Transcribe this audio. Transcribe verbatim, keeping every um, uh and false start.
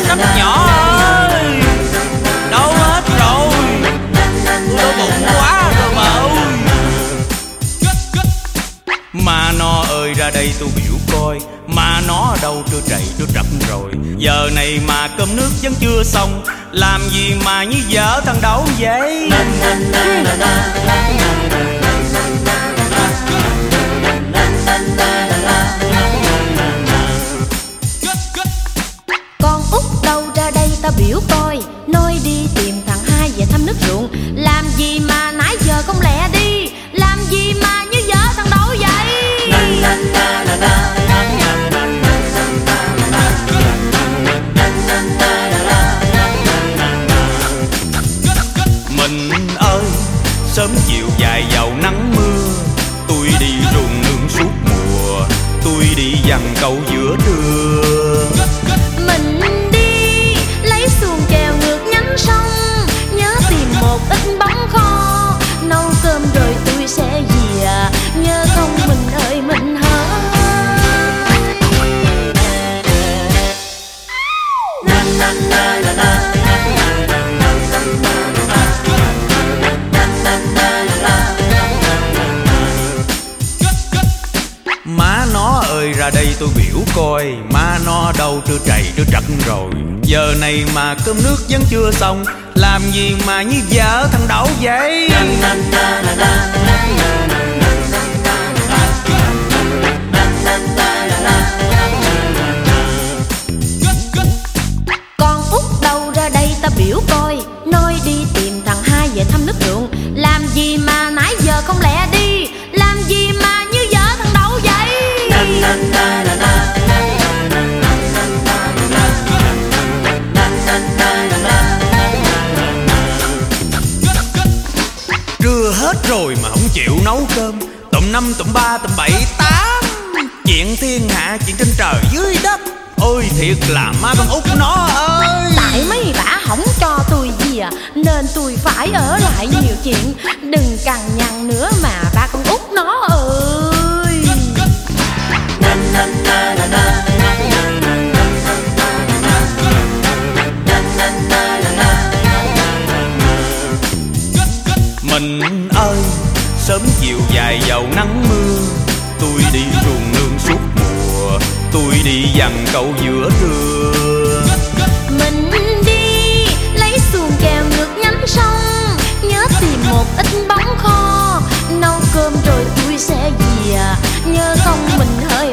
nắp nhỏ ơi, đâu hết rồi? Tôi đói bụng quá rồi mà ơi. Mà nó ơi ra đây tôi biểu coi, mà nó ở đâu trưa trầy trưa trật rồi. Giờ này mà cơm nước vẫn chưa xong, làm gì mà như vợ thằng Đậu vậy? Con út đâu ra đây ta biểu coi, nói đi tìm thằng hai về thăm nước ruộng. Làm gì mà nãy giờ không lẹ đi, làm gì mà như vợ thằng Đậu vậy? Mình ơi sớm chiều dài vào nắng mưa, tôi đi ruộng nương suốt mùa, tôi đi dằn câu giữa trưa. Mình đi lấy xuồng chèo ngược nhánh sông, nhớ tìm một ít bóng kho, nấu cơm rồi tôi sẽ về, nhớ không mình ơi mình hỡi. Má nó ơi ra đây tôi biểu coi, má nó đâu trưa trầy trưa trật rồi. Giờ này mà cơm nước vẫn chưa xong, làm gì mà như vợ thằng Đậu vậy? Con út đâu ra đây ta biểu coi, nói đi tìm thằng hai về thăm nước ruộng. Làm gì mà nãy giờ không lẹ đi, làm gì mà như vợ thằng Đậu vậy? Trưa hết rồi mà không chịu nấu cơm, tụm năm tụm ba tụm bảy tám, chuyện thiên hạ chuyện trên trời dưới đất. Ôi thiệt là má con út nó ơi. Tại mấy bả không cho tôi về nên tôi phải ở lại nhiều chuyện. Đừng cằn nhằn nữa mà ba con út nó ơi. Mình ơi sớm chiều dài vào nắng mưa, tôi đi ruộng nương suốt mùa, tôi đi dằn câu giữa trưa. Mình đi lấy xuồng chèo ngược nhánh sông, nhớ tìm một ít bóng kho, nấu cơm rồi tôi sẽ về, nhớ không mình hơi